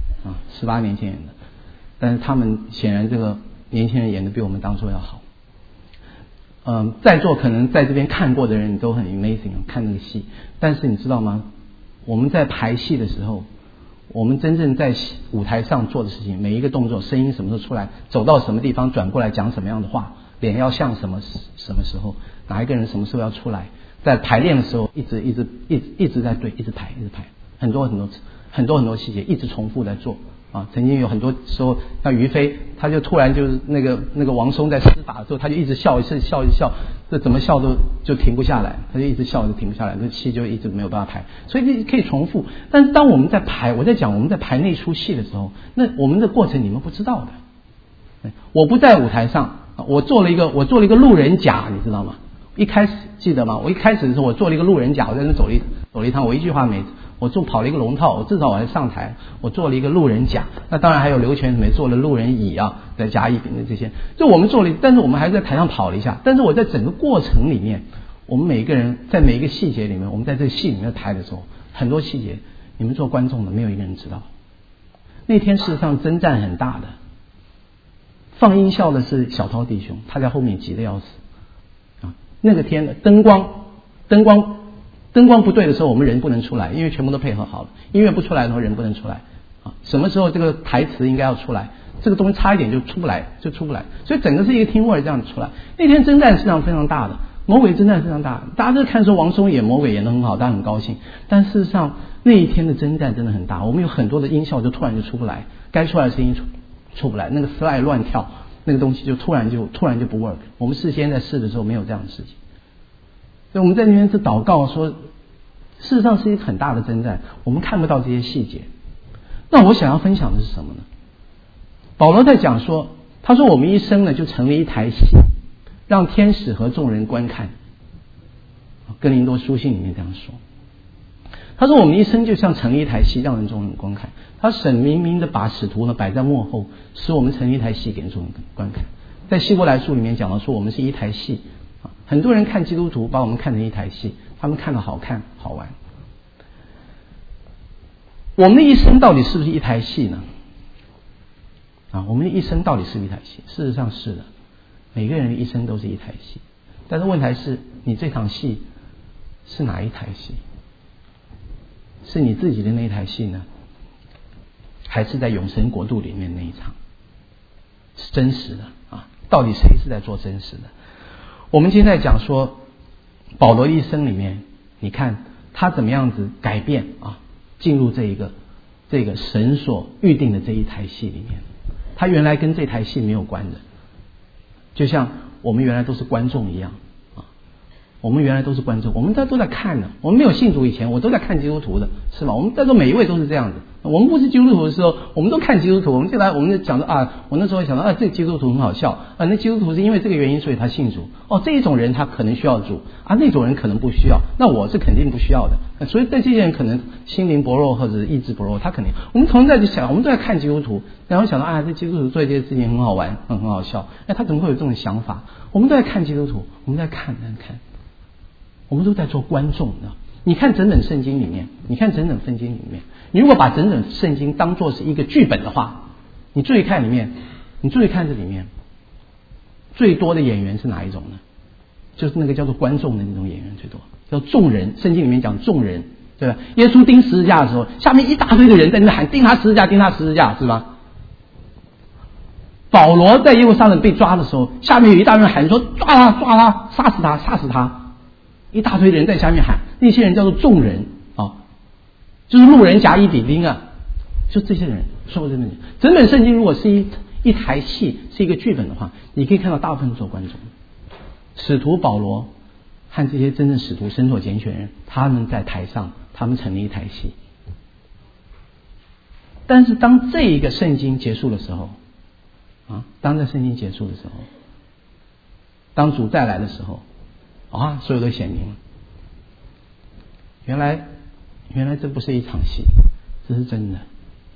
，18年前演的，但是他们显然这个年轻人演的比我们当初要好。在座可能在这边看过的人都很 amazing 看那个戏，但是你知道吗？我们在排戏的时候，我们真正在舞台上做的事情，每一个动作、声音什么时候出来，走到什么地方，转过来讲什么样的话，脸要像什么时候，哪一个人什么时候要出来，在排练的时候一直在对，一直排，很多细节一直重复在做啊。曾经有很多时候，像于飞，他就突然就是那个王松在施法的时候，他就一直笑，这怎么笑就停不下来，他就一直笑就停不下来，这戏就一直没有办法排，所以可以重复。但是当我们在排，我在讲我们在排那出戏的时候，那我们的过程你们不知道的。我不在舞台上，我做了一个路人甲，你知道吗？一开始记得吗？我一开始的时候，我做了一个路人甲，我在那走了一趟，我一句话没，我跑了一个龙套，我至少我还上台，我做了一个路人甲。那当然还有刘全美做了路人乙啊，在甲乙丙的这些，就我们做了，但是我们还是在台上跑了一下。但是我在整个过程里面，我们每一个人在每一个细节里面，我们在这个戏里面拍的时候，很多细节你们做观众的没有一个人知道。那天事实上征战很大的，放音效的是小涛弟兄，他在后面急得要死。那个天的灯光不对的时候，我们人不能出来，因为全部都配合好了。音乐不出来的时候，人不能出来啊。什么时候这个台词应该要出来，这个东西差一点就出不来。所以整个是一个teamwork这样子出来。那天征战非常非常大的，魔鬼征战非常大的。大家都看说王松演魔鬼演得很好，大家很高兴。但事实上那一天的征战真的很大，我们有很多的音效就突然就出不来，该出来的声音出不来，那个 slide 乱跳。那个东西就突然就不 work。我们事先在试的时候没有这样的事情，所以我们在那边是祷告说，事实上是一个很大的征战，我们看不到这些细节。那我想要分享的是什么呢？保罗在讲说，他说我们一生呢就成了一台戏，让天使和众人观看。哥林多书信里面这样说，他说我们一生就像成了一台戏，让众人观看。他神明明的把使徒呢摆在幕后，使我们成一台戏给众人观看。在希伯来书里面讲到说，我们是一台戏，很多人看基督徒把我们看成一台戏，他们看得好看好玩。我们的一生到底是不是一台戏呢？我们的一生到底是一台戏？事实上是的，每个人的一生都是一台戏。但是问题是，你这场戏是哪一台戏？是你自己的那一台戏呢，还是在永生国度里面那一场是真实的啊？到底谁是在做真实的？我们今天在讲说保罗一生里面，你看他怎么样子改变啊，进入这个神所预定的这一台戏里面。他原来跟这台戏没有关的，就像我们原来都是观众一样啊。 我们原来都是观众，我们都在看的。我们没有信主以前，我都在看基督徒的，是吧？我们在座每一位都是这样子。我们不是基督徒的时候，我们都看基督徒。我们进来，我们就讲到啊，我那时候想到啊，这个基督徒很好笑啊，那基督徒是因为这个原因，所以他信主。哦，这一种人他可能需要主啊，那种人可能不需要。那我是肯定不需要的。所以对这些人可能心灵薄弱或者是意志薄弱，他肯定。我们同在就想，我们都在看基督徒，然后想到啊，这基督徒做一件事情很好玩，很好笑。哎，他怎么会有这种想法？我们都在看基督徒，我们在看。我们都在做观众的。你看整本圣经里面，你看整本圣经里面，你如果把整本圣经当作是一个剧本的话，你注意看里面，你注意看这里面最多的演员是哪一种呢？就是那个叫做观众的那种演员最多，叫众人。圣经里面讲众人，对吧？耶稣钉十字架的时候，下面一大堆的人在那喊钉他十字架，钉他十字架，是吧？保罗在耶路撒冷被抓的时候，下面有一大堆人喊说抓他，杀死他。一大堆人在下面喊，那些人叫做众人啊，就是路人甲乙丙丁啊，就这些人说真的。整本圣经如果是一台戏，是一个剧本的话，你可以看到大部分做观众。使徒保罗和这些真正使徒神所拣选人，他们在台上，他们成了一台戏。但是当这一个圣经结束的时候啊，当这圣经结束的时候，当主再来的时候啊，所有都显明了。原来这不是一场戏，这是真的。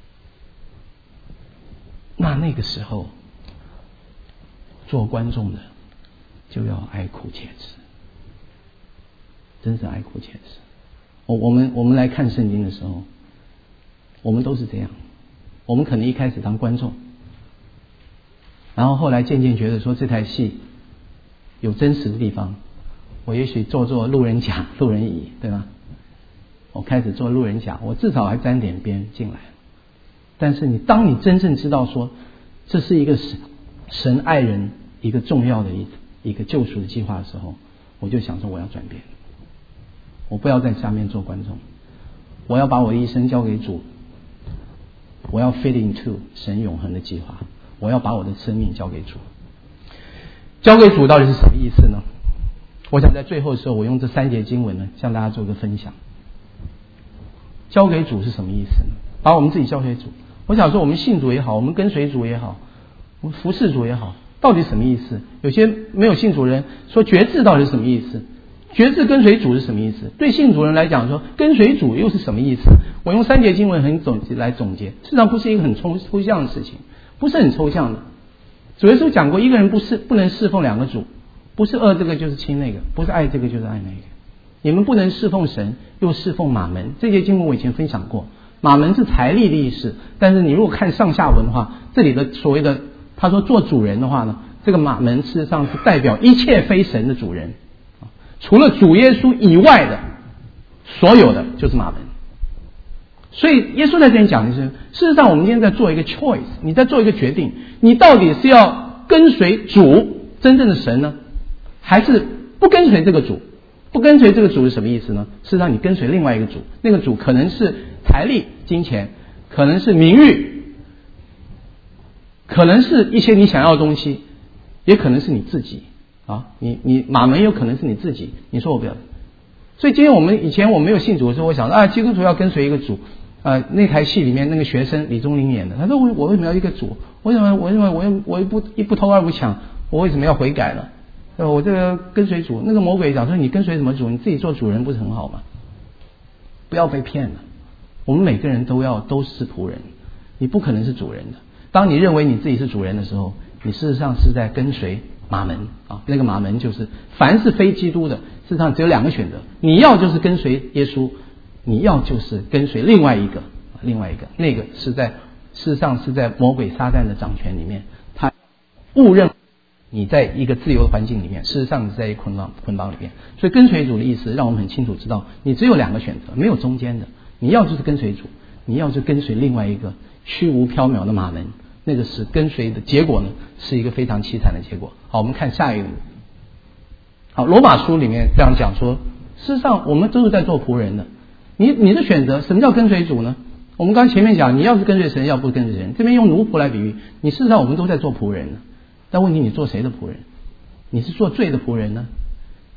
那个时候，做观众的就要哀哭切齿，真是哀哭切齿。我们来看圣经的时候，我们都是这样。我们可能一开始当观众，然后后来渐渐觉得说这台戏有真实的地方。我也许做路人甲、路人乙，对吧？我开始做路人甲，我至少还沾点边进来。但是当你真正知道说这是一个神爱人一个重要的一个救赎的计划的时候，我就想说我要转变，我不要在下面做观众，我要把我的一生交给主，我要 fit into 神永恒的计划，我要把我的生命交给主。交给主到底是什么意思呢？我想在最后的时候，我用这3节经文呢，向大家做个分享。交给主是什么意思呢？把我们自己交给主。我想说，我们信主也好，我们跟随主也好，我们服侍主也好，到底什么意思？有些没有信主人说决志到底是什么意思？决志跟随主是什么意思？对信主人来讲说跟随主又是什么意思？我用3节经文来总结，事实上不是一个很抽象的事情，不是很抽象的。主耶稣讲过，一个人不能侍奉2个主，不是爱这个就是亲那个，不是爱这个就是爱那个。你们不能侍奉神又侍奉马门。这节经文我以前分享过，马门是财力的意思，但是你如果看上下文的话，这里的所谓的他说做主人的话呢，这个马门事实上是代表一切非神的主人，除了主耶稣以外的所有的就是马门。所以耶稣在这里讲的是，事实上我们今天在做一个 choice， 你在做一个决定，你到底是要跟随主真正的神呢，还是不跟随这个主？不跟随这个主是什么意思呢？事实上你跟随另外一个主，那个主可能是财力、金钱，可能是名誉，可能是一些你想要的东西，也可能是你自己啊。你马门有可能是你自己，你说我不要。所以今天以前我没有信主的时候，我想基督徒要跟随一个主。那台戏里面那个学生李宗林演的，他说我为什么要一个主？我一不偷二不抢，我为什么要悔改呢？我这个跟随主，那个魔鬼讲说你跟随什么主？你自己做主人不是很好吗？不要被骗了。我们每个人都是仆人，你不可能是主人的。当你认为你自己是主人的时候，你事实上是在跟随马门啊。那个马门就是凡是非基督的，事实上只有2个选择，你要就是跟随耶稣，你要就是跟随另外一个，那个是在事实上是在魔鬼撒旦的掌权里面，他误认你在一个自由的环境里面，事实上你是在一个捆绑里面。所以跟随主的意思让我们很清楚知道，你只有2个选择，没有中间的。你要就是跟随主，你要就跟随另外一个虚无缥缈的马门，那个是跟随的结果呢，是一个非常凄惨的结果。好，我们看下一个。好，罗马书里面这样讲说，事实上我们都是在做仆人的。你的选择，什么叫跟随主呢？我们刚才前面讲，你要是跟随神，要不跟随神。这边用奴仆来比喻，你事实上我们都在做仆人的。但问题，你做谁的仆人？你是做罪的仆人呢，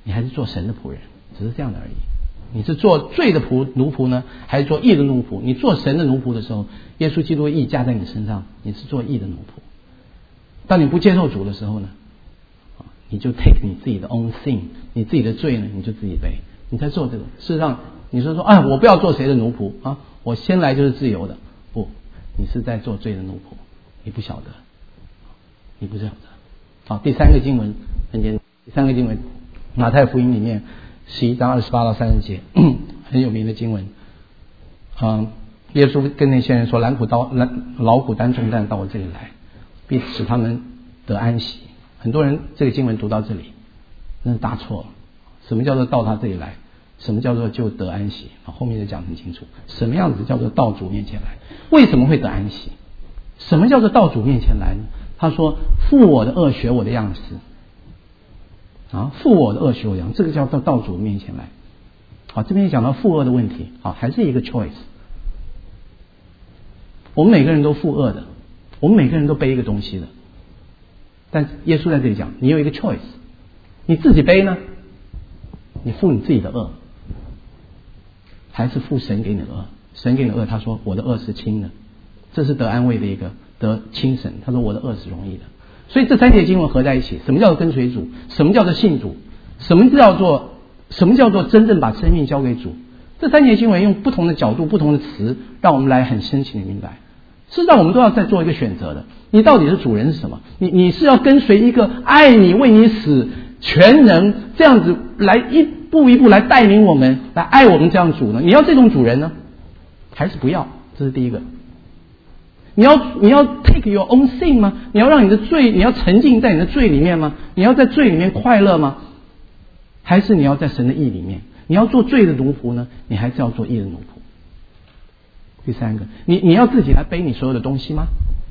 你还是做神的仆人，只是这样的而已。你是做罪的奴仆呢，还是做义的奴仆？你做神的奴仆的时候，耶稣基督的义加在你身上，你是做义的奴仆。当你不接受主的时候呢，你就 take 你自己的 own sin， 你自己的罪呢，你就自己背，你在做这个。事实上，你说我不要做谁的奴仆啊，我先来就是自由的。不，你是在做罪的奴仆，你不晓得，你不晓得。好，第三个经文很简单，第三个经文马太福音里面11章28到30节，很有名的经文。耶稣跟那些人说：劳苦担重担到我这里来，必使他们得安息。很多人这个经文读到这里，那是答错了。什么叫做到他这里来？什么叫做就得安息？后面就讲很清楚，什么样子叫做到主面前来？为什么会得安息？什么叫做到主面前来呢？他说：负我的恶，学我的样式。负我的恶，学我的样式，这个叫到主面前来。好，这边讲到负恶的问题，还是一个 choice。我们每个人都负恶的，我们每个人都背一个东西的。但耶稣在这里讲，你有一个 choice， 你自己背呢，你负你自己的恶，还是负神给你的恶？神给你的恶，他说我的恶是轻的，这是得安慰的一个得轻省。他说我的恶是容易的。所以这三节经文合在一起，什么叫做跟随主？什么叫做信主？什么叫做真正把生命交给主？这三节经文用不同的角度、不同的词，让我们来很深情的明白。事实上，我们都要在做一个选择的。你到底是主人是什么？你是要跟随一个爱你、为你死、全能这样子来一步一步来带领我们、来爱我们这样主呢？你要这种主人呢，还是不要？这是第一个。你要 take your own sin 吗？你要让你的罪，你要沉浸在你的罪里面吗？你要在罪里面快乐吗？还是你要在神的义里面？你要做罪的奴仆呢，你还是要做义的奴仆？第三个，你要自己来背你所有的东西吗？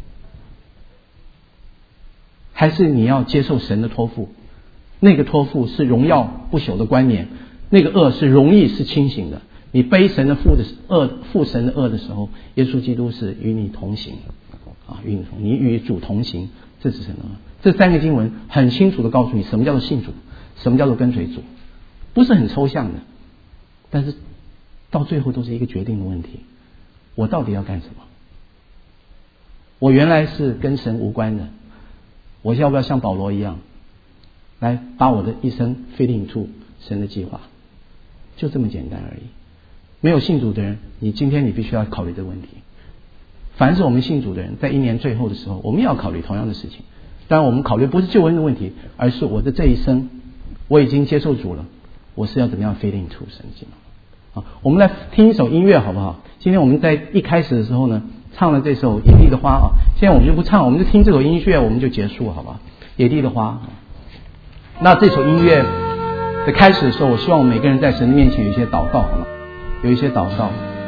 还是你要接受神的托付？那个托付是荣耀不朽的冠冕，那个恶是容易是清醒的。你背神的负神的恶的时候，耶稣基督是与你同行与你同，你与主同行，这是神的恶。这三个经文很清楚的告诉你什么叫做信主，什么叫做跟随主，不是很抽象的，但是到最后都是一个决定的问题。我到底要干什么？我原来是跟神无关的，我要不要像保罗一样来把我的一生 fit into 神的计划？就这么简单而已。没有信主的人，今天你必须要考虑这个问题。凡是我们信主的人，在一年最后的时候，我们也要考虑同样的事情。当然我们考虑不是救恩的问题，而是我的这一生我已经接受主了，我是要怎么样 fit into 神的计划。我们来听一首音乐好不好？今天我们在一开始的时候呢，唱了这首野地的花现在我们就不唱，我们就听这首音乐，我们就结束好不好？野地的花。那这首音乐在开始的时候，我希望我们每个人在神的面前有一些祷告好吗？有一些祷告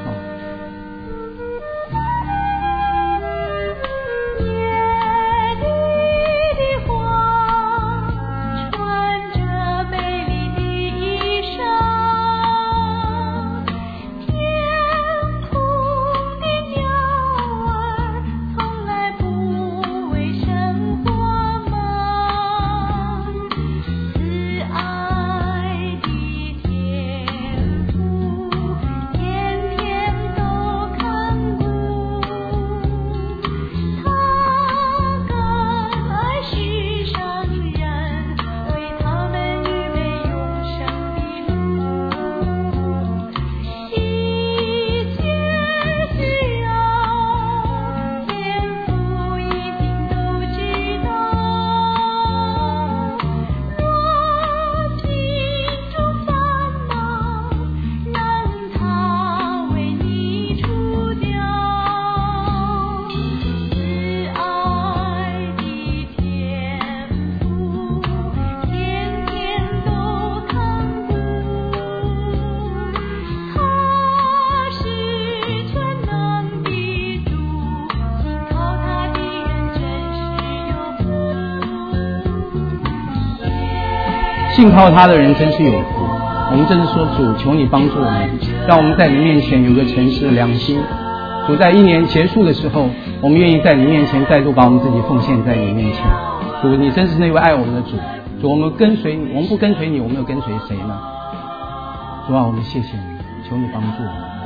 信靠他的人真是有福。我们真是说，主，求你帮助我们，让我们在你面前有个诚实的良心。主，在一年结束的时候，我们愿意在你面前再度把我们自己奉献在你面前。主，你真是那位爱我们的主。主， 主，我们跟随你，我们不跟随你，我们又跟随谁呢？主啊，我们谢谢你，求你帮助我们。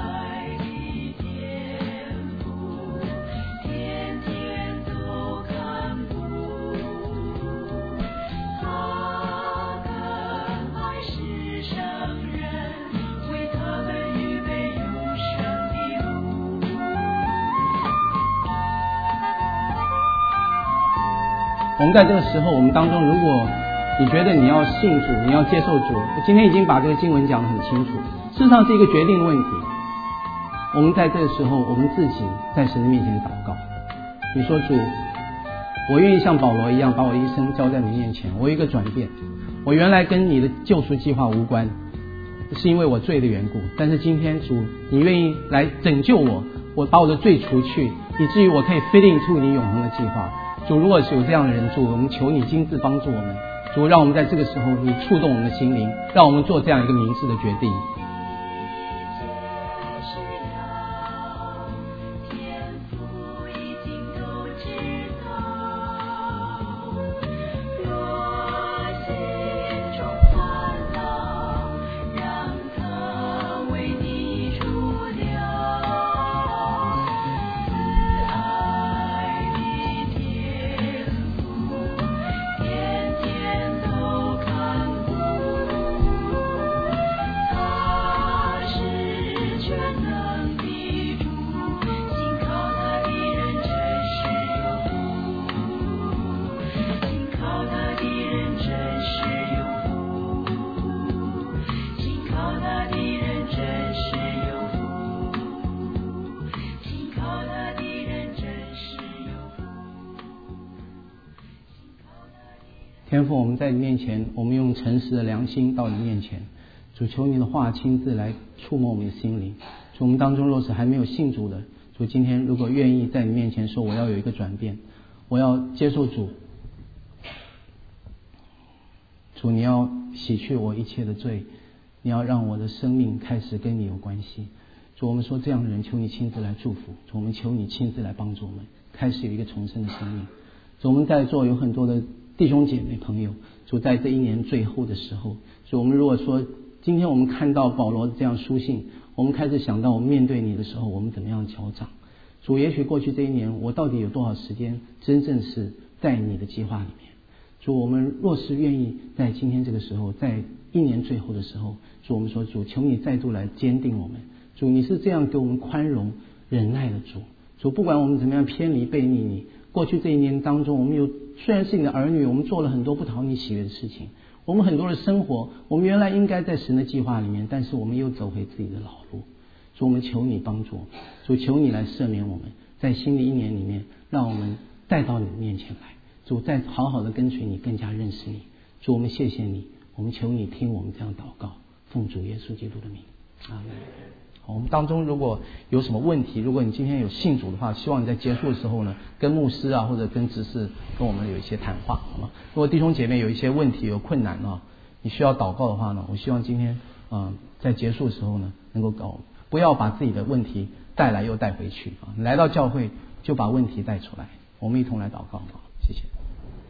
我们在这个时候，我们当中，如果你觉得你要信主，你要接受主，我今天已经把这个经文讲得很清楚，事实上是一个决定问题。我们在这个时候，我们自己在神的面前祷告，你说主，我愿意像保罗一样，把我一生交在你面前，我有一个转变，我原来跟你的救赎计划无关，是因为我罪的缘故，但是今天主，你愿意来拯救我，我把我的罪除去，以至于我可以 fit into 你永恒的计划。主，如果是有这样的人，主，我们求你亲自帮助我们，主，让我们在这个时候你触动我们的心灵，让我们做这样一个明智的决定。天父，我们在你面前，我们用诚实的良心到你面前，主，求你的话亲自来触摸我们的心灵。主，我们当中若是还没有信主的，主，今天如果愿意在你面前说我要有一个转变，我要接受主，主，你要洗去我一切的罪，你要让我的生命开始跟你有关系。主，我们说这样的人，求你亲自来祝福。主，我们求你亲自来帮助我们，开始有一个重生的生命。主，我们在座有很多的弟兄姐妹朋友，主，在这一年最后的时候，主，我们如果说今天我们看到保罗这样书信，我们开始想到我们面对你的时候，我们怎么样成长。主，也许过去这一年我到底有多少时间真正是在你的计划里面。主，我们若是愿意在今天这个时候，在一年最后的时候，主，我们说主，求你再度来坚定我们。主，你是这样给我们宽容忍耐的主。主，不管我们怎么样偏离背逆你，过去这一年当中，我们有虽然是你的儿女，我们做了很多不讨你喜悦的事情，我们很多的生活，我们原来应该在神的计划里面，但是我们又走回自己的老路。主，我们求你帮助我们，主，求你来赦免我们，在新的一年里面，让我们带到你的面前来。主，再好好的跟随你，更加认识你。主，我们谢谢你，我们求你听我们这样祷告，奉主耶稣基督的名，阿们。我们当中如果有什么问题，如果你今天有信主的话，希望你在结束的时候呢，跟牧师啊或者跟执事跟我们有一些谈话，好吗？如果弟兄姐妹有一些问题有困难啊，你需要祷告的话呢，我希望今天在结束的时候呢，能够不要把自己的问题带来又带回去啊，来到教会就把问题带出来，我们一同来祷告，谢谢。